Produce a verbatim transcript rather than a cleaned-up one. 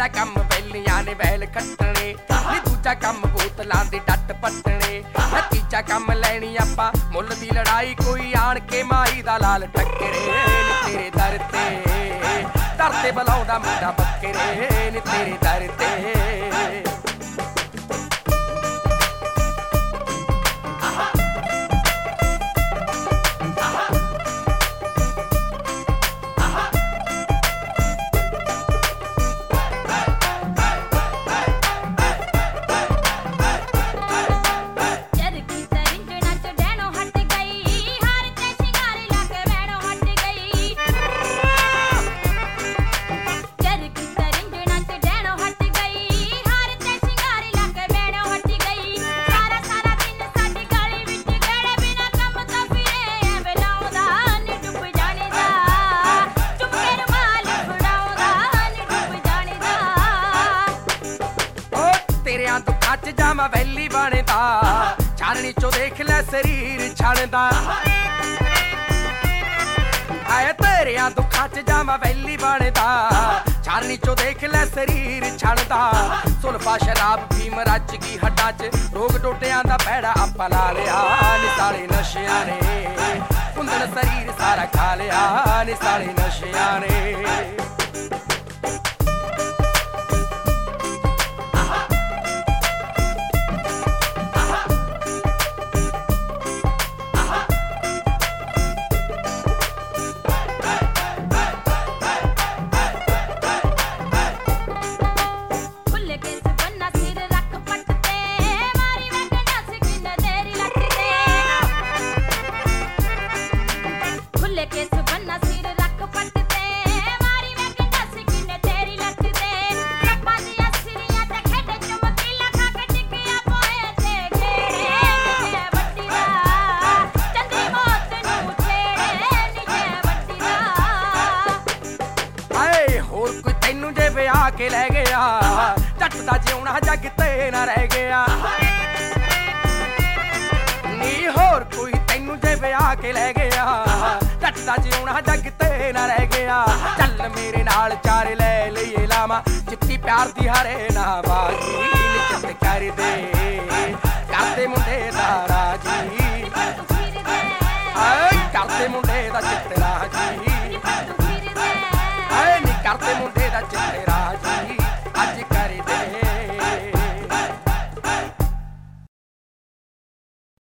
ਪਹਿਲਾ ਕੰਮ ਵੈਲੀਆਂ ਨੇ ਵੈਲ ਕੱਟਣੇ ਨੀ ਦੂਜਾ ਕੰਮ ਬੋਤਲਾਂ ਦੀ ਡੱਟ ਪੱਟਣੇ ਤੀਜਾ ਕੰਮ ਲੈਣੀ ਆਪਾਂ ਮੁੱਲ ਦੀ ਲੜਾਈ ਕੋਈ ਆਣ ਕੇ ਮਾਈ ਦਾ ਲਾਲ ਟੱਕਰੇ ਨੀ ਤੇਰੇ ਦਰ ਤੇ ਦਰ ਤੇ ਬੁਲਾਉਂਦਾ ਮੁੰਡਾ ਬੱਕਰੇ ਨੀ ਤੇਰੇ ਦਰ ਤੇ ਤੇਰਿਆਂ ਦੁੱਖਾਂ ਚ ਜਾਵਾਂ ਵੈਲੀ ਬਣਦਾ ਚਾਨਣੀ ਚੋਂ ਦੇਖ ਲੈ ਸਰੀਰ ਛਣਦਾ ਆਏ ਤੇਰਿਆਂ ਦੁੱਖਾਂ ਚ ਜਾਵਾਂ ਵੈਲੀ ਬਣਦਾ ਚਾਨਣੀ ਚੋਂ ਦੇਖ ਲੈ ਸਰੀਰ ਛਣਦਾ ਸੁਲਫਾ ਸ਼ਰਾਬ ਫੀਮ ਰੱਜ ਗਈ ਹੱਡਾਂ ਚ ਰੋਗ ਟੋਟਿਆਂ ਦਾ ਪੈੜਾ ਆਪਾਂ ਲਾ ਲਿਆ ਨੀ ਸਾਲੇ ਨਸ਼ਿਆਂ ਨੇ ਕੁੰਦਨ ਸਰੀਰ ਸਾਰਾ ਖਾ ਲਿਆ ਨੀ ਸਾਲੇ ਨਸ਼ਿਆਂ ਨੇ ਤੈਨੂੰ ਜੇ ਵਿਆਹ ਕੇ ਲੈ ਗਿਆ ਜੱਟ ਦਾ ਜਿਉਣਾ ਜੱਗ ਤੇ ਨਾ ਰਹਿ ਗਿਆ ਨੀ ਹੋਰ ਕੋਈ ਤੈਨੂੰ ਜੇ ਵਿਆਹ ਕੇ ਲੈ ਗਿਆ ਜੱਟ ਦਾ ਜਿਉਣਾ ਜੱਗ ਤੇ ਨਾ ਰਹਿ ਗਿਆ ਚੱਲ ਮੇਰੇ ਨਾਲ ਚਾਰ ਲੈ ਲਈਏ ਲਾਵਾਂ ਚਿੱਟੀ ਪਿਆਰ ਦੀ ਹਰੇ ਨਾ ਬਾਜੀ ਨਿਚਤ ਕਰ ਦੇ ਕਰਦੇ ਮੁੰਡੇ ਦਾ ਰਾਜੀ ਆਏ ਕਰਦੇ ਮੁੰਡੇ ਦਾ ਚਿੱਤ ਰਾਜੀ